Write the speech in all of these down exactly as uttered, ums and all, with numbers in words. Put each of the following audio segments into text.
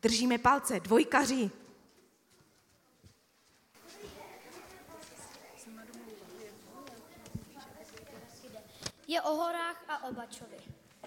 Držíme palce, dvojkaři. Je o horách a o Bačovi.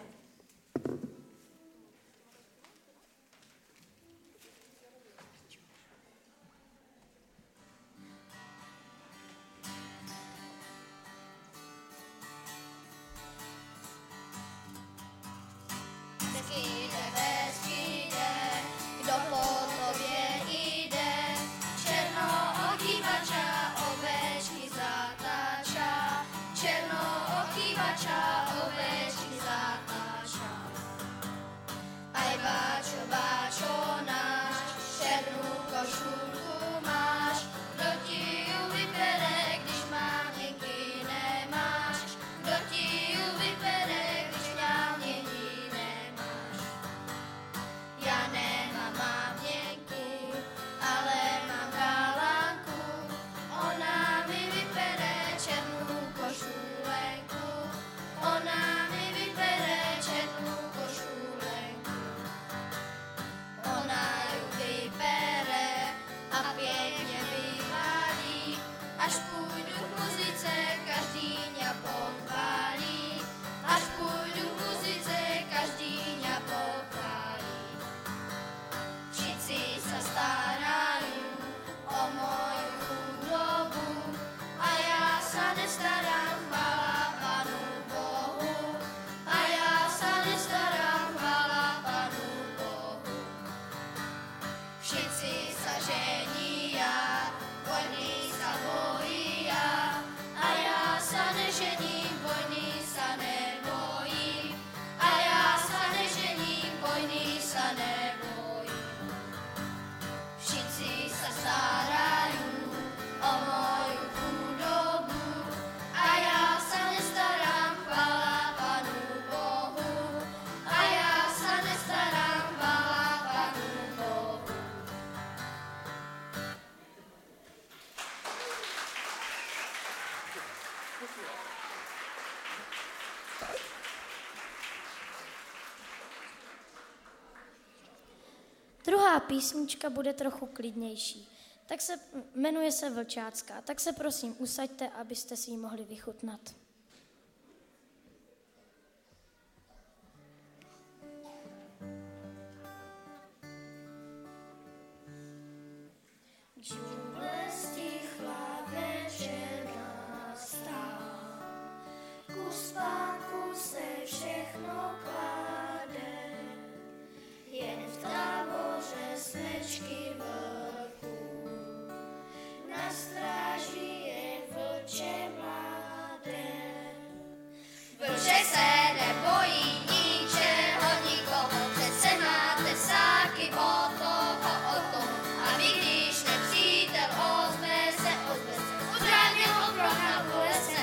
Druhá písnička bude trochu klidnější. Tak se, jmenuje se Vlčácká. Tak se prosím usaďte, abyste si ji mohli vychutnat. Džungle stichla, večer nastal, kus po kuse všechno klade, jen v táboře smečky vlků, na stráži je vlče mladé. Vlče se nebojí ničeho, nikoho, přece máte sáky o toho, o toho, a vy když nepřítel ozve se, ozve se, odrádně ho prohnal po lese.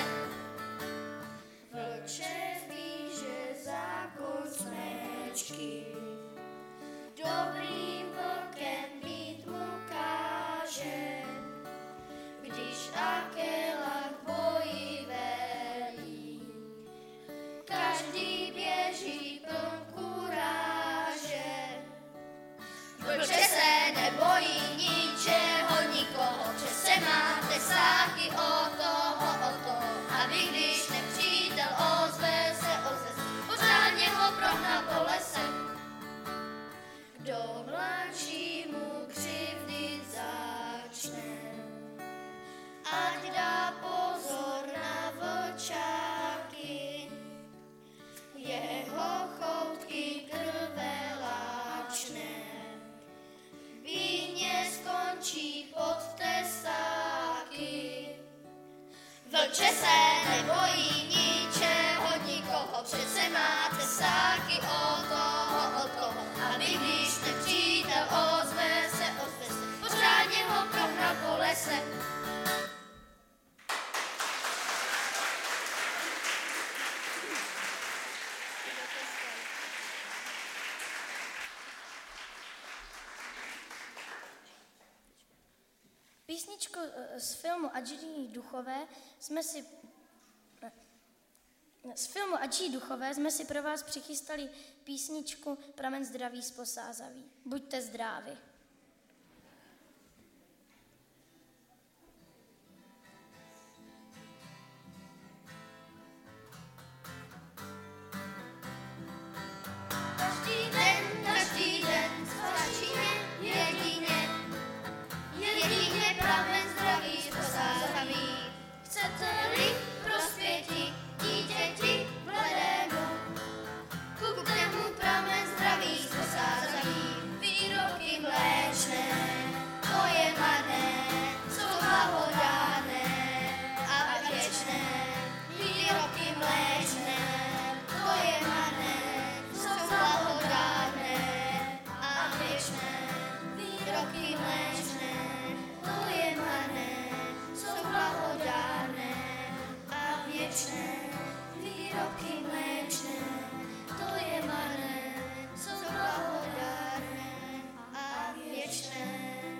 Vlče ví, že zákon smečky dobrým vlkem být mu káže, když Akela k boji velí, každý běží pln kuráže. Vlče se nebojí ničeho, nikoho, přece máte sáky o toho, o toho, a vy když nepřítel ozve se, ozve se, pořádně ho prohnal po lese. Kdo mladšímu křivdit začne, ať dá pozor na vlčáky, jeho choutky krvelačné, víně skončí pod tesáky. Vlče se nebojí ničeho, nikoho, přece máte sáky o toho, o toho, a vy když nepřítel ozve se, ozve se, pořádně ho prohnal po lese. Písničku z filmu Adžení duchové jsme si Z filmu Ačí duchové jsme si pro vás přichystali písničku Pramen zdraví z Posázaví. Buďte zdraví. Každý den, každý den, stačí mě jedině, jedině pramen zdraví z Posázaví. Chcete-li prospěti dítěti mladému, kupte mu pramen zdraví z Posázaví. Výrobky mléčné, to je marné, jsou blahodárné a věčné. Výrobky mléčné, to je marné, jsou blahodárné a věčné. Výrobky mléčné, to je marné, jsou blahodárné a věčné. Výrobky mléčné, to je marné, jsou blahodárné a věčné.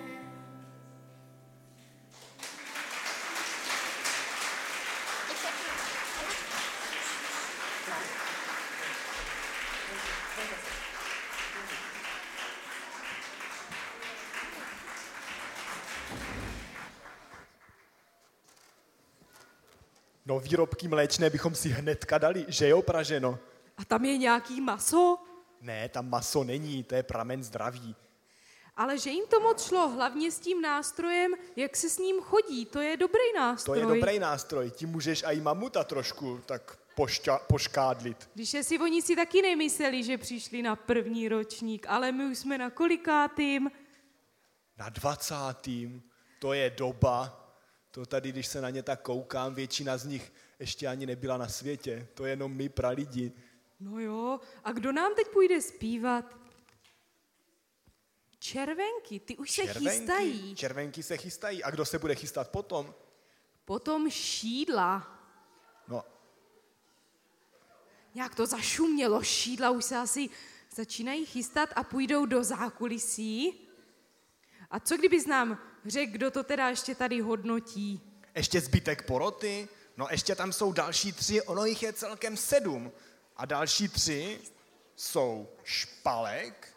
No výrobky mléčné bychom si hnedka dali, že jo, Praženo? A tam je nějaký maso? Ne, tam maso není, to je pramen zdraví. Ale že jim to moc šlo, hlavně s tím nástrojem, jak se s ním chodí, to je dobrý To nástroj. je dobrý nástroj, tím můžeš i mamuta trošku tak pošťa, poškádlit. Když si oni si taky nemysleli, že přišli na první ročník, ale my už jsme na kolikátým? Na dvacátým, to je doba, to tady, když se na ně tak koukám, většina z nich ještě ani nebyla na světě, to je jenom my pralidi. No jo, a kdo nám teď půjde zpívat? Červenky, ty už se chystají. Červenky se chystají. A kdo se bude chystat potom? Potom šídla. No, Nějak to zašumělo, šídla už se asi začínají chystat a půjdou do zákulisí. A co kdybys nám řekl, kdo to teda ještě tady hodnotí? ještě zbytek poroty, no ještě tam jsou další tři, ono jich je celkem sedm. A další tři jsou Špalek,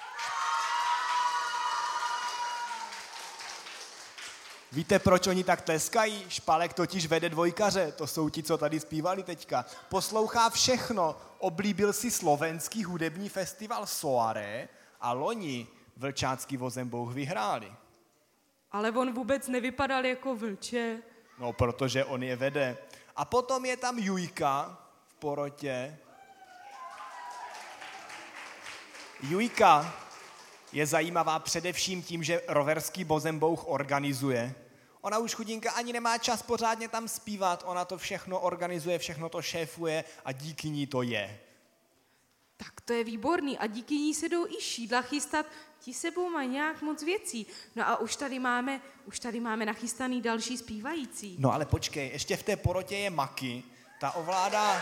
víte, proč oni tak tleskají? Špalek totiž vede dvojkaře, to jsou ti, co tady zpívali teďka. Poslouchá všechno, oblíbil si slovenský hudební festival Soare a loni Vlčácký Vozembouch vyhráli. Ale on vůbec nevypadal jako vlče. No, protože on je vede. A potom je tam Jujka v porotě. Jujka je zajímavá především tím, že roverský Vozembouch organizuje. Ona už chudinka ani nemá čas pořádně tam zpívat, ona to všechno organizuje, všechno to šéfuje a díky ní to je. Tak to je výborný a díky ní se jdou i šídla chystat, ti sebou mají nějak moc věcí. No a už tady máme, už tady máme nachystaný další zpívající. No ale počkej, ještě v té porotě je Maki, ta ovládá...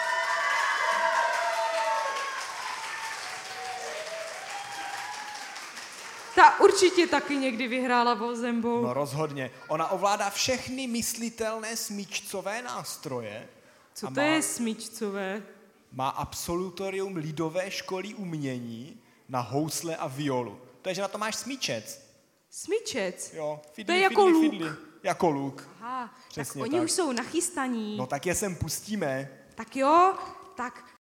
Ta určitě taky někdy vyhrála Vozembouch. No rozhodně. Ona ovládá všechny myslitelné smyčcové nástroje. Co a to má, je smyčcové? Má absolutorium lidové školy umění na housle a violu. Takže na to máš smyčec. Smyčec? Jo, fidli, To je jako fidli, luk. Fidli. Jako luk. Aha, Přesně tak oni tak. už jsou nachystaní. No tak je sem pustíme. Tak jo, tak